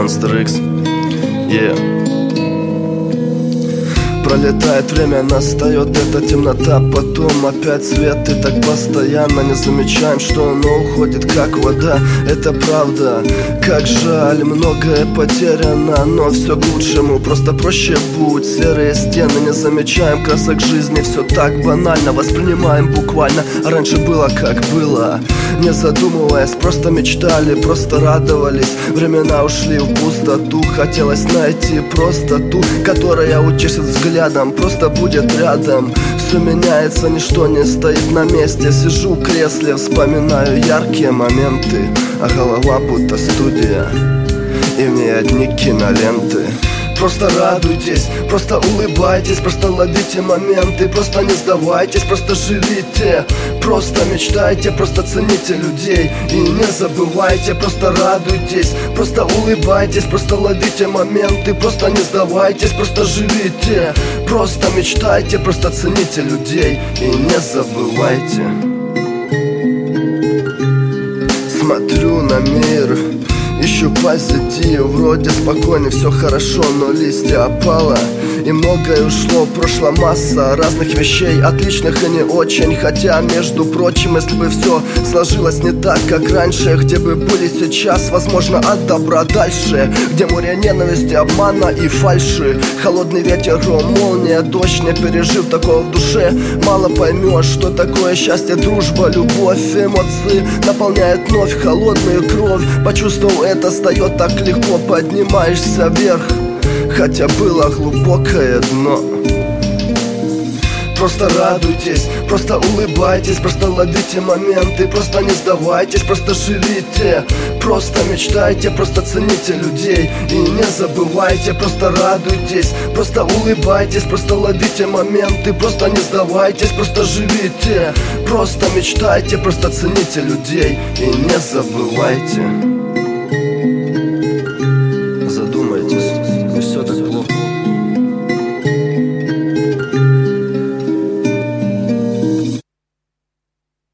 Monster X. Пролетает время, настает эта темнота, потом опять свет, и так постоянно не замечаем, что оно уходит как вода. Это правда, как жаль, многое потеряно, но все к лучшему, просто проще будь. Серые стены, не замечаем красок жизни, все так банально, воспринимаем буквально. А раньше было как было, не задумываясь, просто мечтали, просто радовались. Времена ушли в пустоту, хотелось найти простоту, которая утешит взгляд, просто будет рядом. Все меняется, ничто не стоит на месте. Сижу в кресле, вспоминаю яркие моменты, а голова будто студия, и в ней одни киноленты. Просто радуйтесь, просто улыбайтесь, просто ловите моменты, просто не сдавайтесь, просто живите, просто мечтайте, просто цените людей и не забывайте. Просто радуйтесь, просто улыбайтесь, просто ловите моменты, просто не сдавайтесь, просто живите, просто мечтайте, просто цените людей и не забывайте. Смотрю на мир, ищу позитив, вроде спокойно, все хорошо, но листья опало, и многое ушло, прошла масса разных вещей, отличных и не очень. Хотя, между прочим, если бы все сложилось не так, как раньше, где бы были сейчас, возможно, от добра дальше, где море ненависти, обмана и фальши, холодный ветер, гром, молния, дождь. Не пережив такого в душе, мало поймешь, что такое счастье, дружба, любовь. Эмоции наполняют вновь холодную кровь. Почувствовал это, стает так легко, поднимаешься вверх, хотя было глубокое дно. Просто радуйтесь, просто улыбайтесь, просто ловите моменты, просто не сдавайтесь, просто живите, просто мечтайте, просто цените людей и не забывайте. Просто радуйтесь, просто улыбайтесь, просто ловите моменты, просто не сдавайтесь, просто живите, просто мечтайте, просто цените людей и не забывайте.